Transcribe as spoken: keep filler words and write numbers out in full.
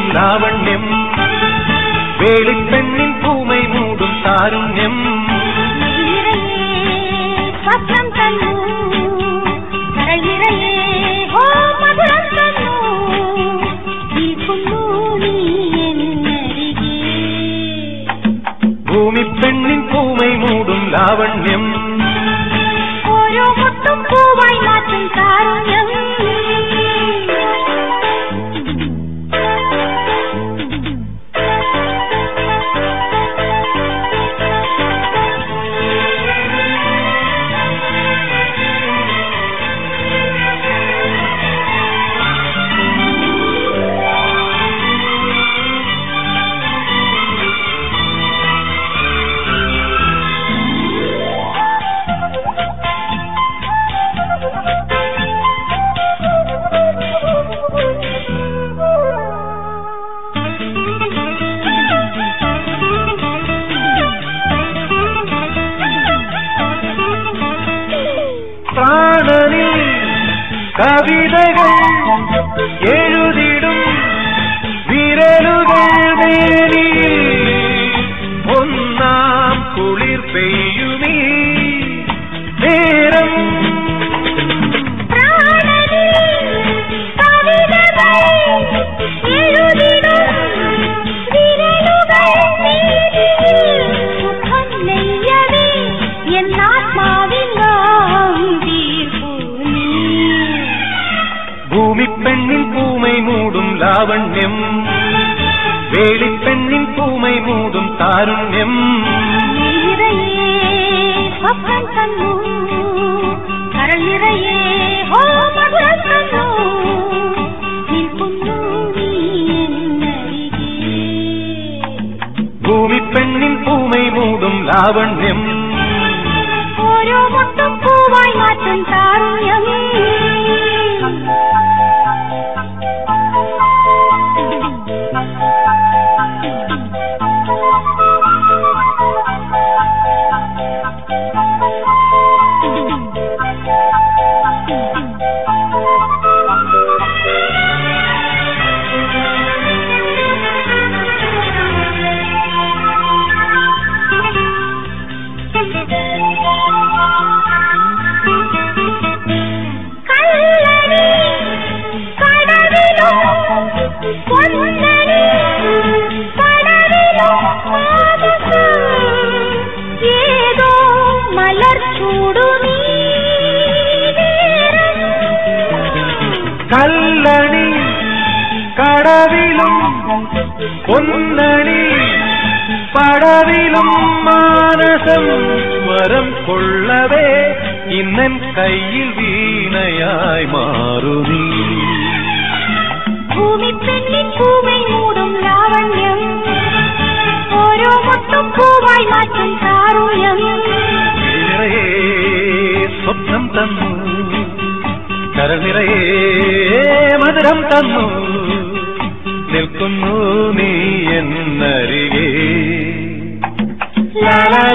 ലാവണ്യം വേളിപ്പെണ്ണിൻ പൂമൈ മൂടും താരുണ്യം സ്വപ്നം തന്നു കരളിരയേ ഓ മധുരം തന്നു നിൽക്കുന്നു നീ എന്നരികെ ഭൂമിപ്പെണ്ണിൻ പൂമൈ മൂടും ലാവണ്യം ഓരോ മുത്തും പൂവായി മാറ്റും താരുണ്യം പ്രാണനിൽ കവിതകൾ എഴുതിടും വിരലുകൾ മേലിൽ ഒന്നാം കുളിർ പെയ്യുമീ നേരം ഭൂമിപ്പെണ്ണിൻ പൂമൈ മൂടും ലാവണ്യം വേളിപ്പെണ്ണിൻ പൂമൈ മൂടും താരുണ്യം സ്വപ്നം തന്നു കരളിരയേ ഓ മധുരം തന്നു നിൽക്കുന്നു നീ എന്നരികെ ഭൂമിപ്പെണ്ണിൻ പൂമൈ മൂടും ലാവണ്യം ഓരോ മുട്ടും പൂവായി മാറ്റും താരുണ്യം ഏതോ മലർ ചൂടു കല്ലണി കടവിലും പൊന്നണി പടവിലും മാനസം വരം കൊള്ളവേ ഇന്നൻ കയ്യിൽ വീണയായി മാറുന്നീ ഭൂമിപ്പെണ്ണിൻ പൂമൈ മൂടും ലാവണ്യം ഓരോ മുട്ടും പൂവായി മാറ്റും താരുണ്യം നിറയെ സ്വപ്നം തന്നു കരനിറയെ മധുരം തന്നു നിൽക്കുന്നു നീ എന്നരികെ ലാ